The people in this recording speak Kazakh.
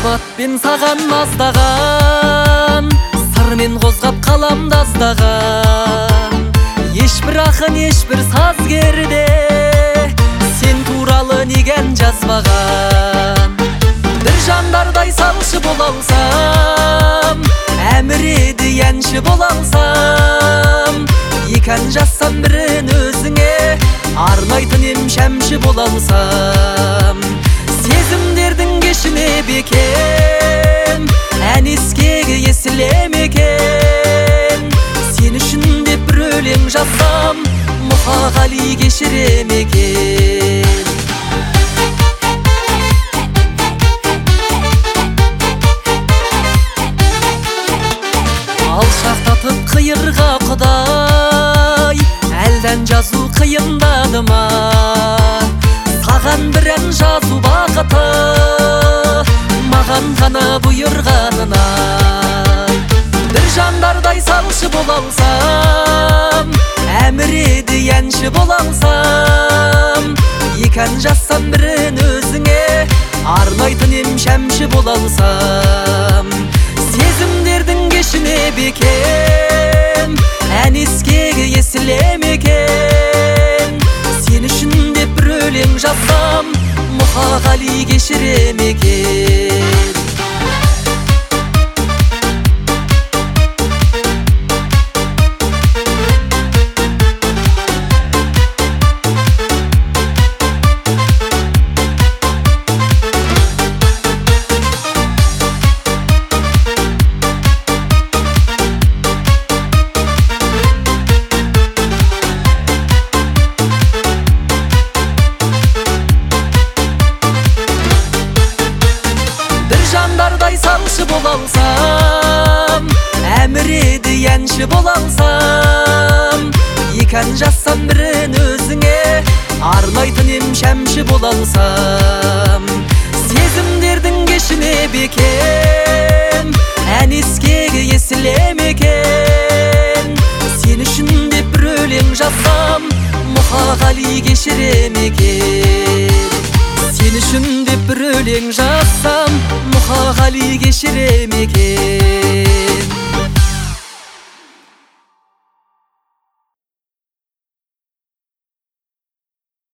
махаббатпен саған маздаған, сырмен қозғап қаламды аздаған. Ешбір ақын, ешбір сазгерде сен туралы неге ән жазбаған. Бір жандардай салшы бола алсам, әміреді әнші бола алсам, екі ән жазсам бірін өзіңе арнайтын ем шәмші бола алсам. Сезімдердің кешіне бекем, ән ескегі есілем екен. Сен үшін деп бір өлең жазсам, Мұқағали кешірем екен. Алшақтатып қиырға құдай, әлдән жазу қиындады ма? Саған бір ән жазу бақыты, маған ғана бұйырғанына. Бір жандардай салшы бола алсам, әміреді әнші бола алсам, екі ән жазсам бірін өзіңе арнайтын ем шәмші бола алсам. Сезімдердің кешіне бекем, ән ескегі есілем екен. Сен үшін деп бір өлең жазсам, Мұқағали кешірем екен. Жандардай салшы бола алсам, әміреді әнші бола алсам, екі ән жазсам бірін өзіңе арнайтын ем шәмші бола алсам. Сезімдердің кешіне бекем, ән ескегі есілем екен. Сен үшін деп бір өлең жазсам, Мұқағали кешірем екен. Сен үшін деп бір өлең жазсам, Мұқағали кешірем екен.